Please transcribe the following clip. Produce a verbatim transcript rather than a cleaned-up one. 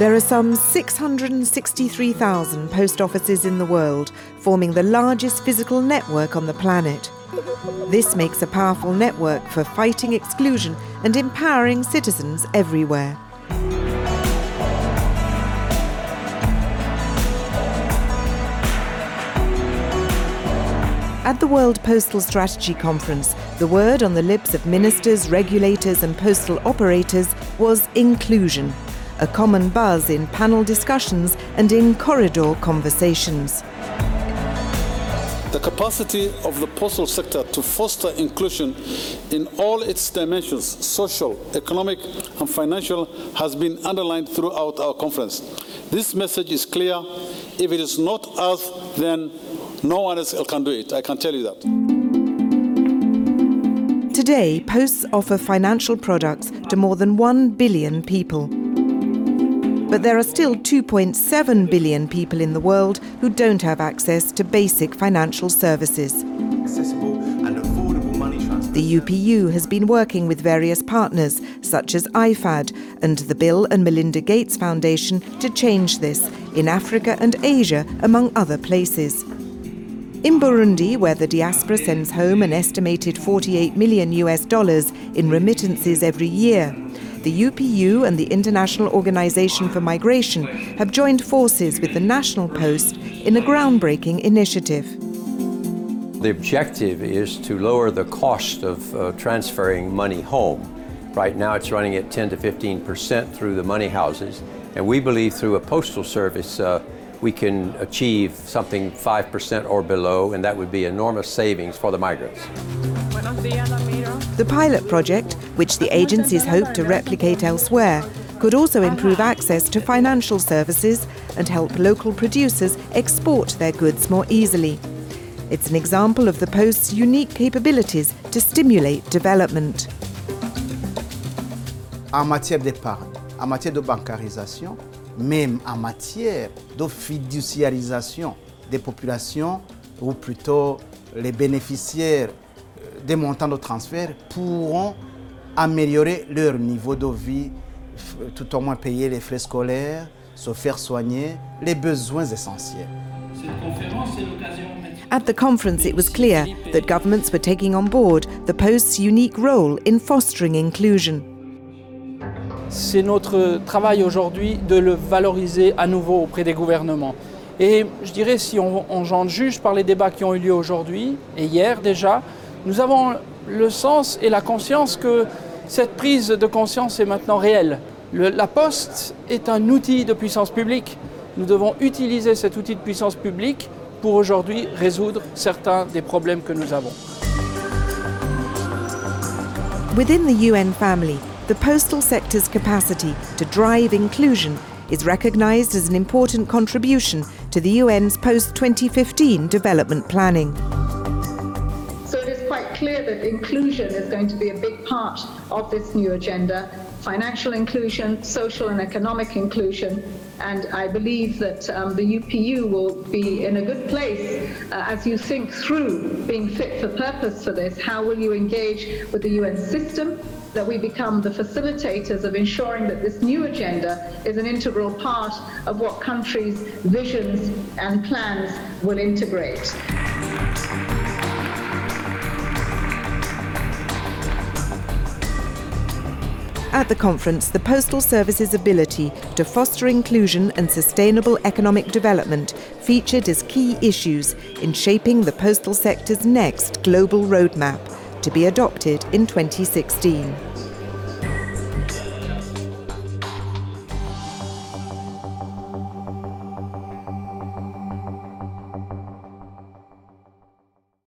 There are some six hundred sixty-three thousand post offices in the world, forming the largest physical network on the planet. This makes a powerful network for fighting exclusion and empowering citizens everywhere. At the World Postal Strategy Conference, the word on the lips of ministers, regulators and postal operators was inclusion, a common buzz in panel discussions and in corridor conversations. The capacity of the postal sector to foster inclusion in all its dimensions, social, economic and financial, has been underlined throughout our conference. This message is clear. If it is not us, then no one else can do it, I can tell you that. Today, posts offer financial products to more than one billion people. But there are still two point seven billion people in the world who don't have access to basic financial services. Accessible and affordable money transfer. The U P U has been working with various partners, such as I F A D and the Bill and Melinda Gates Foundation, to change this in Africa and Asia, among other places. In Burundi, where the diaspora sends home an estimated forty-eight million U S dollars in remittances every year, the U P U and the International Organization for Migration have joined forces with the National Post in a groundbreaking initiative. The objective is to lower the cost of uh, transferring money home. Right now it's running at ten to fifteen percent through the money houses, and we believe through a postal service uh, we can achieve something five percent or below, and that would be enormous savings for the migrants. The pilot project, which the agencies hope to replicate elsewhere, could also improve access to financial services and help local producers export their goods more easily. It's an example of the Post's unique capabilities to stimulate development. En matière d'épargne, en matière de bancarisation, même en matière de fiduciarisation des populations, ou plutôt les bénéficiaires des montants de transfert pourront améliorer leur niveau de vie, tout au moins payer les frais scolaires, se faire soigner, les besoins essentiels. At the conference, it was clear that governments were taking on board the Post's unique role in fostering inclusion. C'est notre travail aujourd'hui de le valoriser à nouveau auprès des gouvernements. Et je dirais, si on, on j'en juge par les débats qui ont eu lieu aujourd'hui et hier déjà, nous avons le sens et la conscience que cette prise de conscience est maintenant réelle. Le, la Poste est un outil de puissance publique. Nous devons utiliser cet outil de puissance publique pour aujourd'hui résoudre certains des problèmes que nous avons. Within the U N family, the postal sector's capacity to drive inclusion is recognized as an important contribution to the U N's post twenty fifteen development planning. So it is quite clear that inclusion is going to be a big part of this new agenda: financial inclusion, social and economic inclusion. And I believe that um, the U P U will be in a good place uh, as you think through being fit for purpose for this. How will you engage with the U N system? That we become the facilitators of ensuring that this new agenda is an integral part of what countries' visions and plans will integrate. At the conference, the Postal Service's ability to foster inclusion and sustainable economic development featured as key issues in shaping the postal sector's next global roadmap, to be adopted in twenty sixteen.